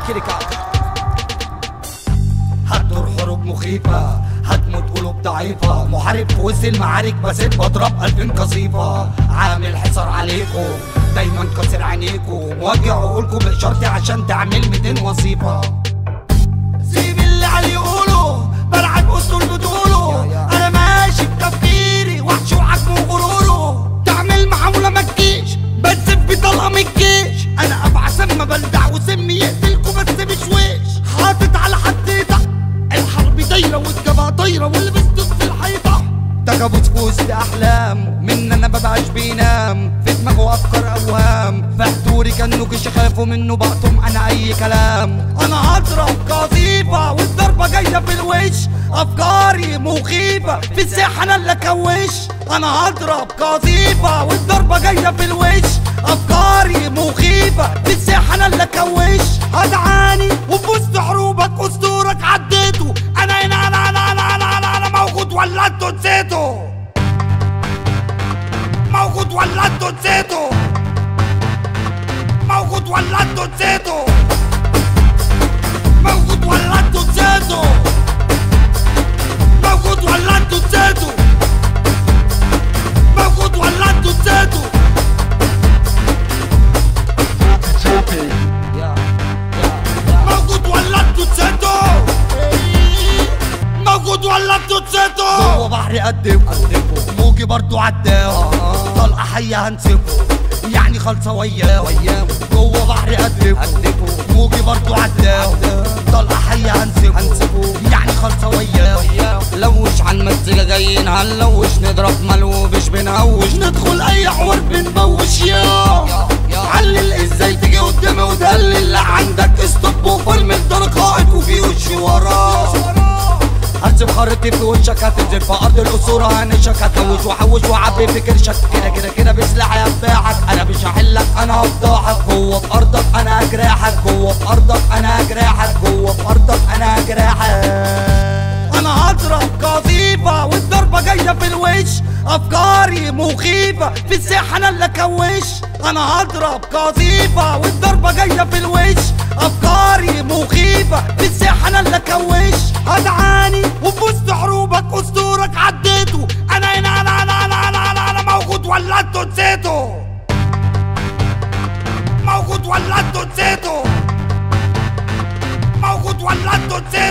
هتدور حروب مخيفة، هتموت قلوب ضعيفة، محارب في وسط المعارك بسيط بضرب 2000 قصيفة، عامل حصار عليكم دايما كسر عينيكم، موجع عقولكم بإشارتي عشان تعمل 200 وظيفة. سيب اللي عليه يقوله، بلعب أسطول بطوله، أنا ماشي بتفكيري وحش وعجمه وغروره، تعمل محاولة ما تجيش بس بطلقة من الجيش، أنا أبع سما بلدع وسمي يقتلكوا بس بشويش، حاطط على حديدة الحرب دايرة والجبهة طايرة ولبستك في الحيطة، ده كابوس في وسط أحلام من أنا مبقاش بينام، في دماغه أفكار أوهام، في حضوري كانوا جيش يخافوا منه بقطم أنا أي كلام، أنا هضرب قذيفة والضربة جاية في الوش، أفكاري مخيفة في الساحة أنا اللي أكوش، أنا هضرب قذيفة والضربة جاية في الوش، أفكاري مخيفة في الساحة أنا اللي أكوش، هدعاني وفي وسط حروبك أسطورك عديته، أنا هنا أنا موجود ولا أنتوا نسيتوا؟ موجود ولا أنتوا نسيتوا؟ موجود ولا أنتوا نسيتوا؟ موجود ولا أنتوا نسيتوا؟ موجود ولا أنتوا نسيتوا؟ موجود ولا أنتوا نسيتوا؟ موجود ولا أنتوا نسيتوا؟ موجود ولا أنتوا نسيتوا؟ جوه بحري قدكوا موجي برضو عداهم، طلقة حية هنسيبكوا يعني خالصة وياهم، جوه بحري قدكوا موجي برضو عداهم، طلقة حية هنسيبكوا يعني خالصة وياهم، لوش عالمزيكا جايين هنلوش، نضرب ملوبش بنهوش، ندخل أي حوار بنبوش، علل ازاي تيجي قدامي ودلل، لا عندك استوب وفرمل ده انا قائد وفي وشي وراه، هرسم خريطتي في وشك هتنزل في ارض الاسطوره، هنشك هتوش وحوش وعبي في كرشك، كده بسلاحي هفاحك، انا مش هحلك انا هفضحك، جوه في ارضك انا هجرحك، جوه في ارضك انا هجرحك، جوه في ارضك انا هجرحك، انا هضرب قذيفة والضربة جاية في الوش، افكاري مخيفة في الساحة انا اللي اكوش، انا هضرب قذيفة والضربة جاية في الوش، افكاري مخيفة في الساحة انا اللي اكوش، هدعاني وفي وسط حروبك اسطورك عديته، انا هنا انا موجود ولا انتوا نسيتوا؟ موجود ولا انتوا نسيتوا؟ موجود ولا انتوا نسيتوا؟